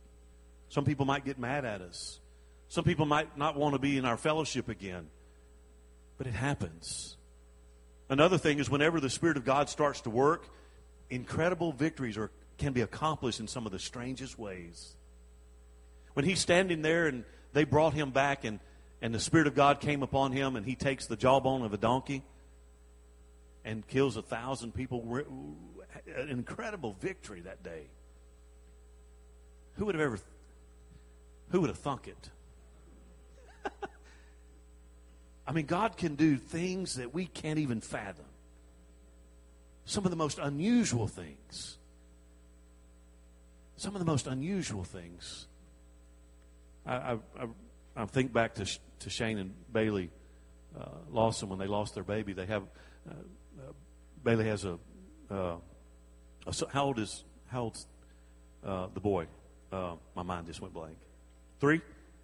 Some people might get mad at us. Some people might not want to be in our fellowship again. But it happens. Another thing is whenever the Spirit of God starts to work, incredible victories can be accomplished in some of the strangest ways. When he's standing there and they brought him back and the Spirit of God came upon him and he takes the jawbone of a donkey and kills 1,000 people, an incredible victory that day. Who would have thunk it? I mean, God can do things that we can't even fathom. Some of the most unusual things. Some of the most unusual things. I think back to Shane and Bailey Lawson when they lost their baby. They have Bailey has how old's the boy? My mind just went blank. 3.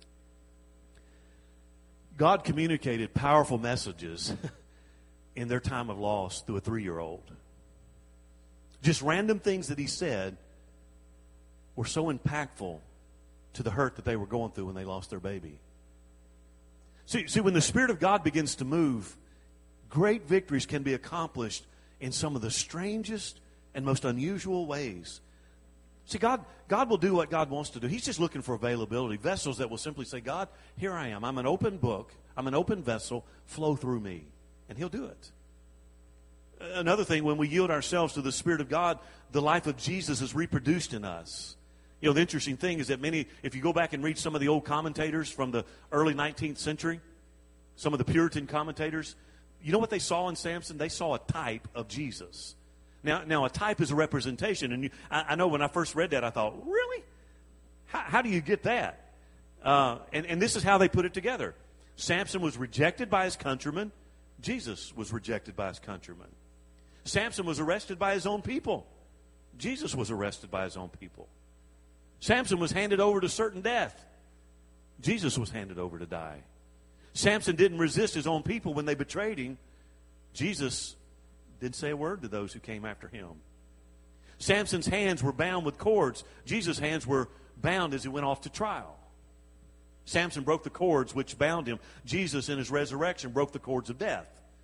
God communicated powerful messages in their time of loss through a 3-year-old. Just random things that he said were so impactful to the hurt that they were going through when they lost their baby. See, when the Spirit of God begins to move, great victories can be accomplished in some of the strangest and most unusual ways. See, God will do what God wants to do. He's just looking for availability. Vessels that will simply say, God, here I am. I'm an open book. I'm an open vessel. Flow through me. And He'll do it. Another thing, when we yield ourselves to the Spirit of God, the life of Jesus is reproduced in us. You know, the interesting thing is that if you go back and read some of the old commentators from the early 19th century, some of the Puritan commentators, you know what they saw in Samson? They saw a type of Jesus. Now, a type is a representation. And I know when I first read that, I thought, really? How do you get that? And this is how they put it together. Samson was rejected by his countrymen. Jesus was rejected by his countrymen. Samson was arrested by his own people. Jesus was arrested by his own people. Samson was handed over to certain death. Jesus was handed over to die. Samson didn't resist his own people when they betrayed him. Jesus didn't say a word to those who came after him. Samson's hands were bound with cords. Jesus' hands were bound as he went off to trial. Samson broke the cords which bound him. Jesus, in his resurrection, broke the cords of death.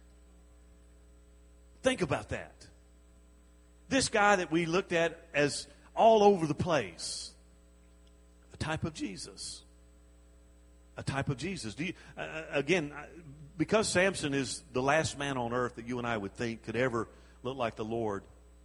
Think about that. This guy that we looked at as all over the place, a type of Jesus. A type of Jesus. Because Samson is the last man on earth that you and I would think could ever look like the Lord,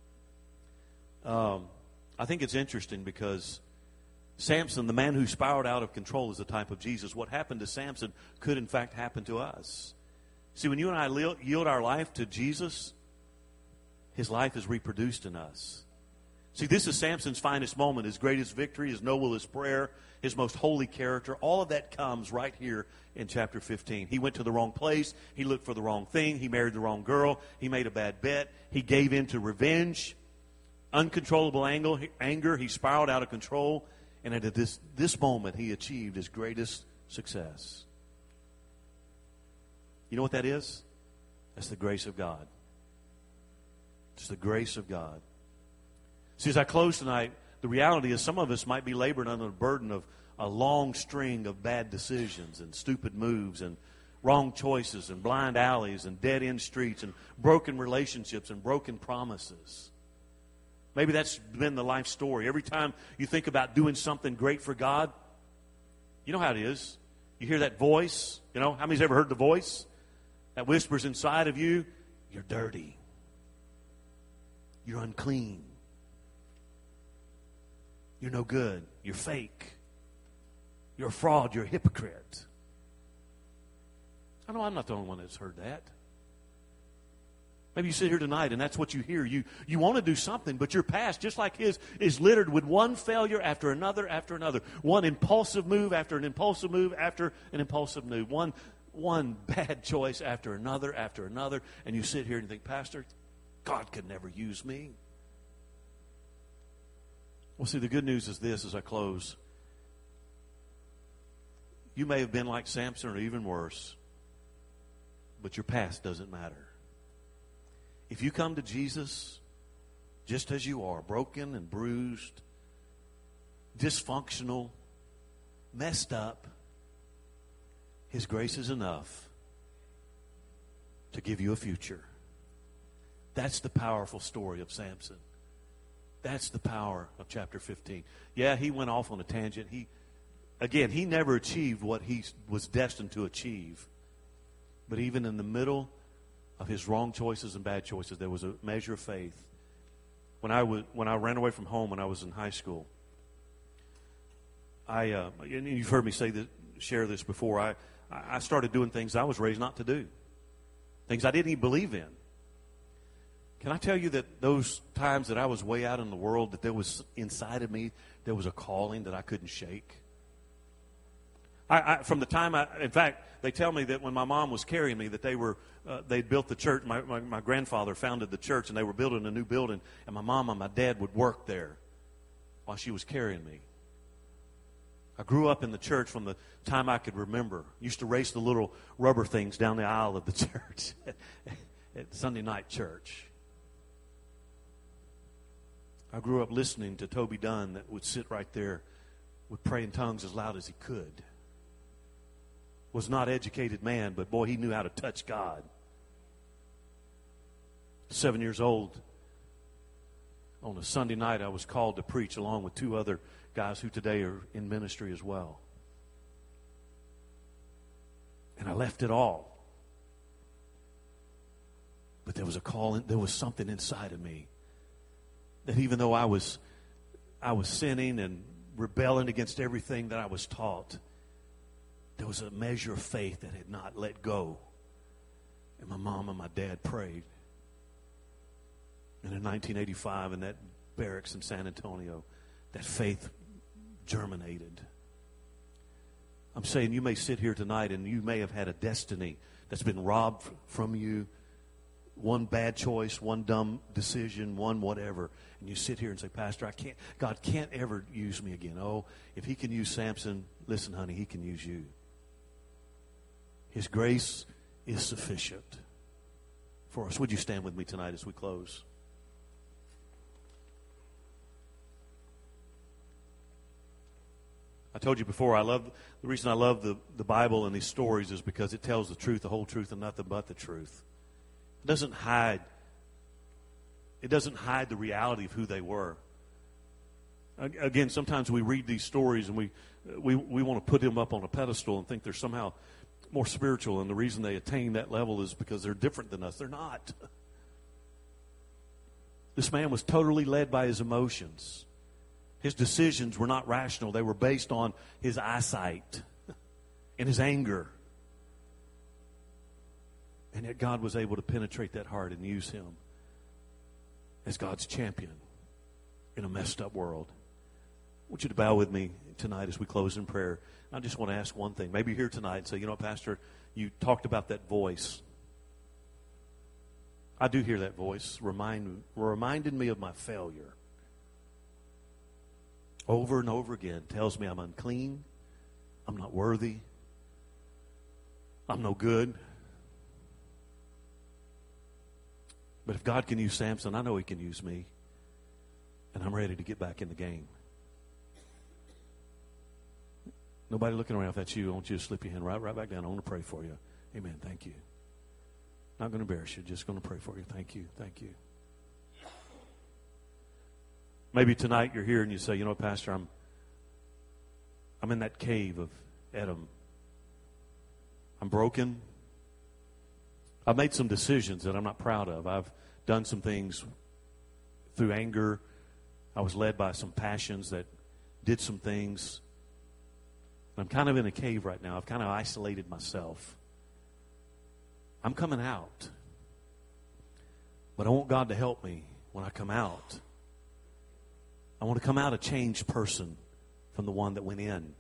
I think it's interesting because Samson, the man who spiraled out of control, is a type of Jesus. What happened to Samson could, in fact, happen to us. See, when you and I yield our life to Jesus, His life is reproduced in us. See, this is Samson's finest moment, his greatest victory, his noblest prayer, his most holy character. All of that comes right here in chapter 15. He went to the wrong place. He looked for the wrong thing. He married the wrong girl. He made a bad bet. He gave in to revenge, uncontrollable anger. He spiraled out of control. And at this moment, he achieved his greatest success. You know what that is? That's the grace of God. It's the grace of God. See, as I close tonight, the reality is some of us might be laboring under the burden of a long string of bad decisions and stupid moves and wrong choices and blind alleys and dead-end streets and broken relationships and broken promises. Maybe that's been the life story. Every time you think about doing something great for God, you know how it is. You hear that voice. You know, how many's ever heard the voice that whispers inside of you, you're dirty. You're unclean. You're no good. You're fake. You're a fraud. You're a hypocrite. I know I'm not the only one that's heard that. Maybe you sit here tonight and that's what you hear. You want to do something, but your past, just like his, is littered with one failure after another after another. One impulsive move after an impulsive move after an impulsive move. One bad choice after another. And you sit here and think, Pastor, God could never use me. Well, see, the good news is this as I close. You may have been like Samson or even worse, but your past doesn't matter. If you come to Jesus just as you are, broken and bruised, dysfunctional, messed up, His grace is enough to give you a future. That's the powerful story of Samson. That's the power of chapter 15. Yeah, he went off on a tangent. He never achieved what he was destined to achieve. But even in the middle of his wrong choices and bad choices, there was a measure of faith. When I ran away from home when I was in high school, and you've heard me share this before. I started doing things I was raised not to do, things I didn't even believe in. Can I tell you that those times that I was way out in the world, that there was inside of me, there was a calling that I couldn't shake? From the time in fact, they tell me that when my mom was carrying me, that they'd built the church. My grandfather founded the church, and they were building a new building, and my mom and my dad would work there while she was carrying me. I grew up in the church from the time I could remember. Used to race the little rubber things down the aisle of the church at Sunday night church. I grew up listening to Toby Dunn that would sit right there, would pray in tongues as loud as he could. Was not an educated man, but boy, he knew how to touch God. 7 years old, on a Sunday night, I was called to preach along with two other guys who today are in ministry as well. And I left it all. But there was a call, there was something inside of me that even though I was sinning and rebelling against everything that I was taught, there was a measure of faith that had not let go. And my mom and my dad prayed. And in 1985, in that barracks in San Antonio, that faith germinated. I'm saying you may sit here tonight and you may have had a destiny that's been robbed from you. One bad choice, one dumb decision, one whatever. And you sit here and say, Pastor, God can't ever use me again. Oh, if He can use Samson, listen, honey, He can use you. His grace is sufficient for us. Would you stand with me tonight as we close? I told you before, the reason I love the Bible and these stories is because it tells the truth, the whole truth, and nothing but the truth. It doesn't hide the reality of who they were. Again, sometimes we read these stories and we want to put them up on a pedestal and think they're somehow more spiritual, and the reason they attain that level is because they're different than us. They're not. This man was totally led by his emotions. His decisions were not rational. They were based on his eyesight and his anger. And yet God was able to penetrate that heart and use him as God's champion in a messed up world. I want you to bow with me tonight as we close in prayer. I just want to ask one thing. Maybe you're here tonight and say, you know, Pastor, you talked about that voice. I do hear that voice reminding me of my failure. Over and over again tells me I'm unclean, I'm not worthy, I'm no good. But if God can use Samson, I know He can use me. And I'm ready to get back in the game. Nobody looking around. If that's you, I want you to slip your hand right back down. I want to pray for you. Amen. Thank you. Not going to embarrass you. Just going to pray for you. Thank you. Thank you. Maybe tonight you're here and you say, you know, Pastor, I'm in that cave of Edom. I'm broken. I've made some decisions that I'm not proud of. I've done some things through anger. I was led by some passions that did some things. I'm kind of in a cave right now. I've kind of isolated myself. I'm coming out. But I want God to help me when I come out. I want to come out a changed person from the one that went in.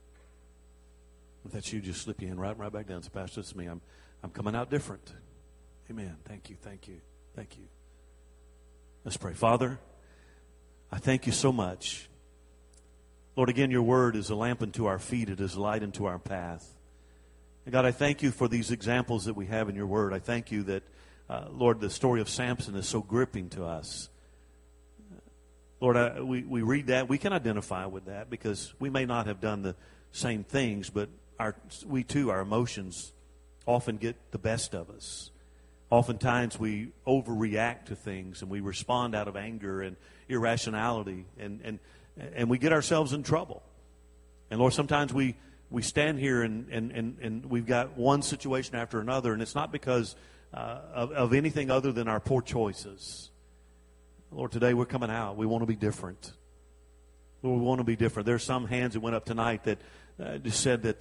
If that's you, just slip your hand right back down. Say, Pastor, it's me. I'm coming out different. Amen. Thank you, thank you, thank you. Let's pray. Father, I thank you so much. Lord, again, your word is a lamp unto our feet. It is a light unto our path. And God, I thank you for these examples that we have in your word. I thank you that, Lord, the story of Samson is so gripping to us. Lord, we read that. We can identify with that because we may not have done same things, but we too, our emotions often get the best of us. Oftentimes we overreact to things and we respond out of anger and irrationality, and we get ourselves in trouble. And Lord, sometimes we stand here and we've got one situation after another, and it's not because of anything other than our poor choices. Lord, today we're coming out. We want to be different. Lord, we want to be different. There's some hands that went up tonight that just said that,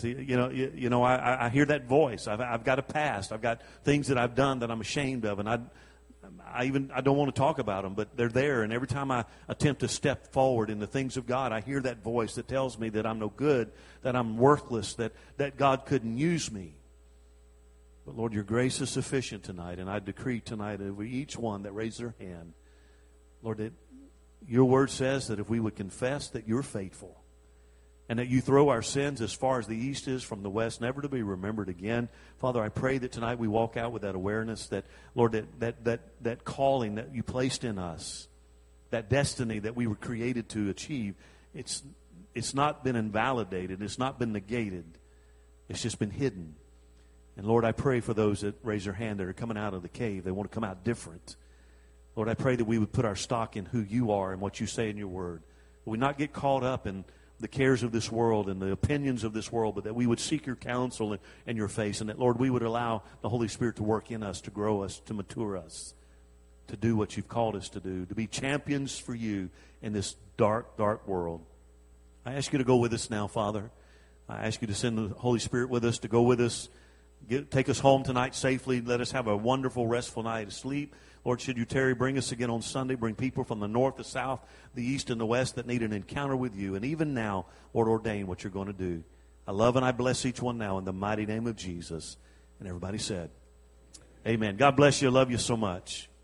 I hear that voice. I've got a past. I've got things that I've done that I'm ashamed of, and I don't want to talk about them, but they're there. And every time I attempt to step forward in the things of God, I hear that voice that tells me that I'm no good, that I'm worthless, that God couldn't use me. But Lord, your grace is sufficient tonight, and I decree tonight over each one that raised their hand, Lord, that your word says that if we would confess that you're faithful and that you throw our sins as far as the east is from the west, never to be remembered again. Father, I pray that tonight we walk out with that awareness that, Lord, that calling that you placed in us, that destiny that we were created to achieve, it's not been invalidated. It's not been negated. It's just been hidden. And Lord, I pray for those that raise their hand that are coming out of the cave. They want to come out different. Lord, I pray that we would put our stock in who you are and what you say in your word. We not get caught up in the cares of this world and the opinions of this world, but that we would seek your counsel and your face, and that, Lord, we would allow the Holy Spirit to work in us, to grow us, to mature us, to do what you've called us to do, to be champions for you in this dark, dark world. I ask you to go with us now, Father. I ask you to send the Holy Spirit with us, to go with us, take us home tonight safely. Let us have a wonderful, restful night of sleep. Lord, should you tarry, bring us again on Sunday. Bring people from the north, the south, the east, and the west that need an encounter with you. And even now, Lord, ordain what you're going to do. I love and I bless each one now in the mighty name of Jesus. And everybody said, amen. God bless you. I love you so much.